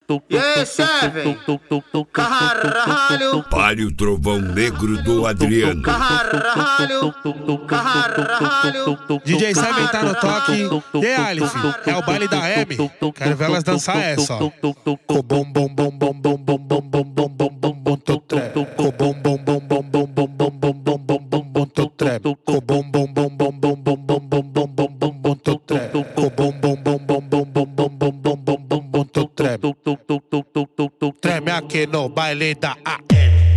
E aí, serve? Carralho. Pare o trovão negro do Adriano. Carralho. Carralho. DJ Seven tá no toque. E aí, Alif? É o baile da M. Quero ver elas dançar essa, ó. O bom bom bom bom bom bom bom bom bom bom bom bom tô trap. O bom bom bom bom bom bom bom bom bom bom bom bom tô trap. O bom bom bom bom bom bom bom bom bom bom bom bom tô trap. O bom bom bom bom bom bom bom bom bom bom bom bom tô trap. Treme aqui no baile da AM.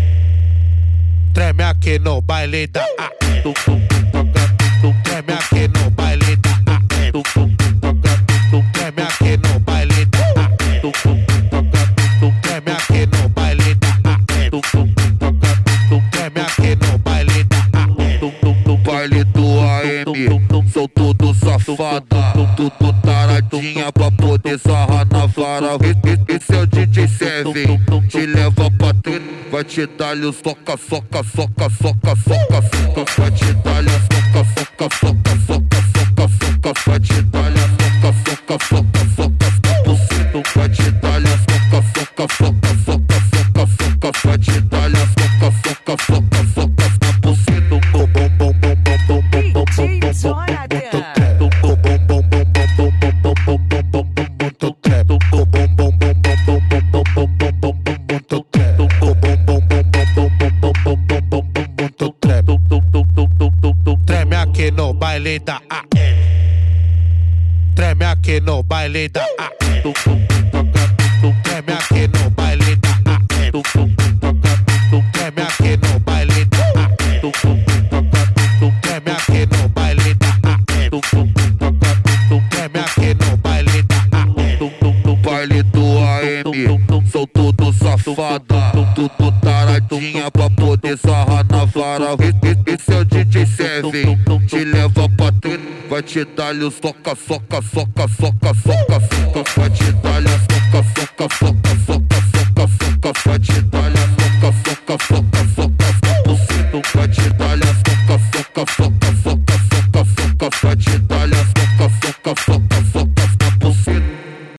Treme aqui no baile da AM. Treme aqui no baile da AM. Treme aqui no baile da AM. Treme aqui no baile da AM. Treme aqui no baile da AM. Baile do AM, sou todo safada. Tudo taradinha pra poder sarrar na vara. Esse é o DJ Seven, te leva pra treta. Vai te dar-lhe o soca, soca, soca, soca, soca, soca. Vai te dar-lhe o soca, soca, soca, soca, soca, soca. Vai te dar-lhe a soca, soca, soca, soca, soca. Vai te dar-lhe a soca, soca, soca, soca, soca, soca. Vai te dar-lhe a soca, soca, soca, soca, soca. O bom bom bom bom bom bom bom bom bom bom bom bom bom bom bom bom bom bom bom tô trap. O bom bom bom bom bom bom bom bom bom bom bom tô trap. O bom bom bom bom bom bom bom bom bom bom tô trap. Treme aqui no baile da AM. Treme aqui no baile da AM. Treme aqui no baile da AM. Treme aqui no baile da AM. Treme aqui no baile da AM. Treme aqui no baile da AM. Baile do AM, sou todo safada. Tudo taradinha pra poder sarrar na vara. Esse é o DJ Seven, te leva pra treta. Vai te dar-lhe o soca, soca, soca, soca, soca, soca.